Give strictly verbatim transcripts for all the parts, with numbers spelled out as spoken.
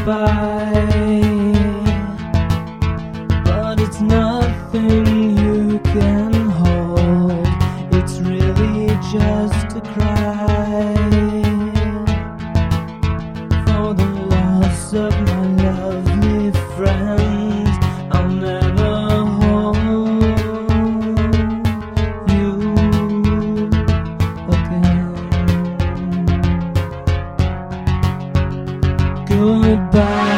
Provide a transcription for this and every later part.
goodbye, but it's nothing you can hold. It's really just a cry for the loss of my lovely friends. I'll never hold you again. Goodbye.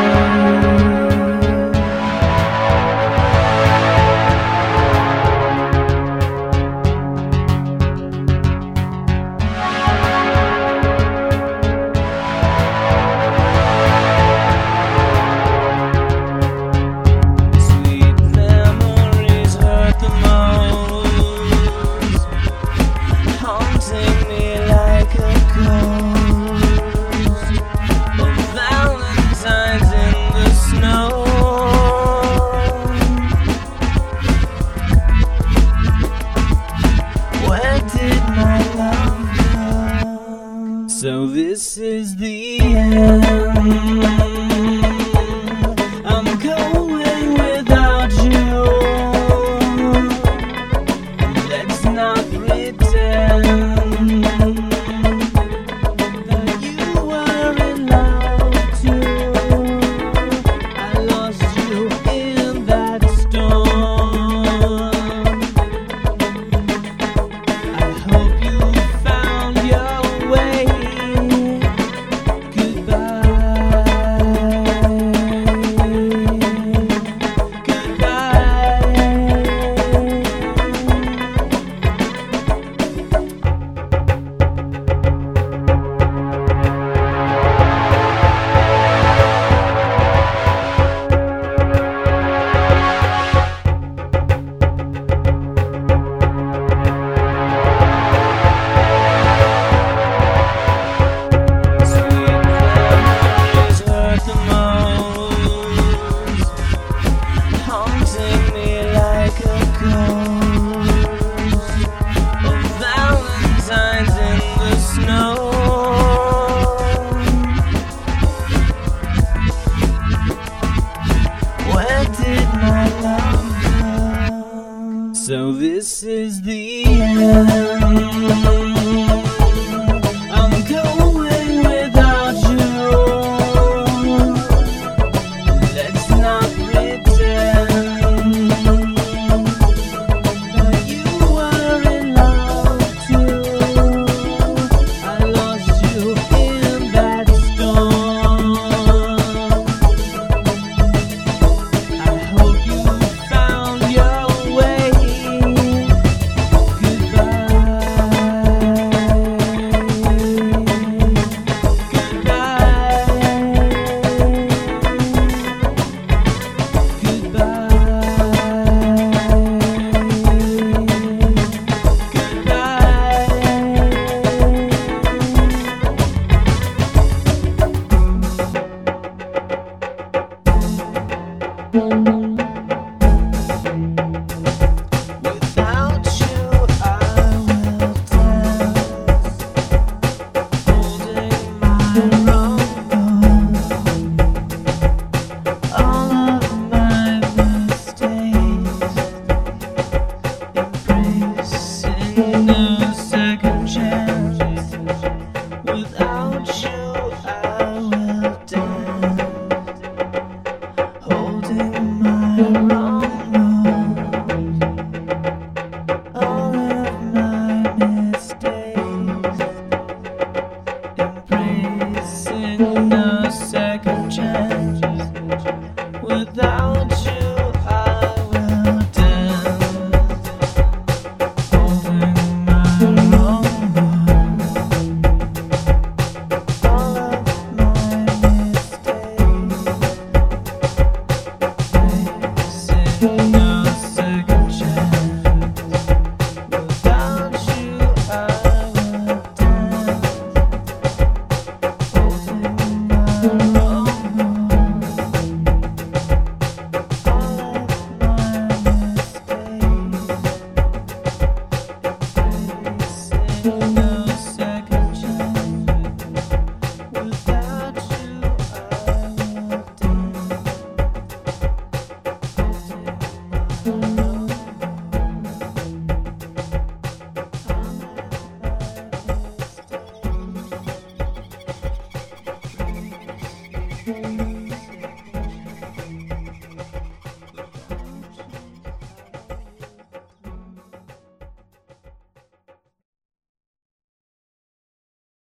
So this is the end. I'm going without you. Let's not pretend that you were in love too. I lost you in that storm. I hope you found your way. So this is the end. I'm going without you. Let's not pretend that you were in love too. I lost you in that storm. I hope you found your way. Without you, I will dance, holding my rose. All of my mistakes, embracing new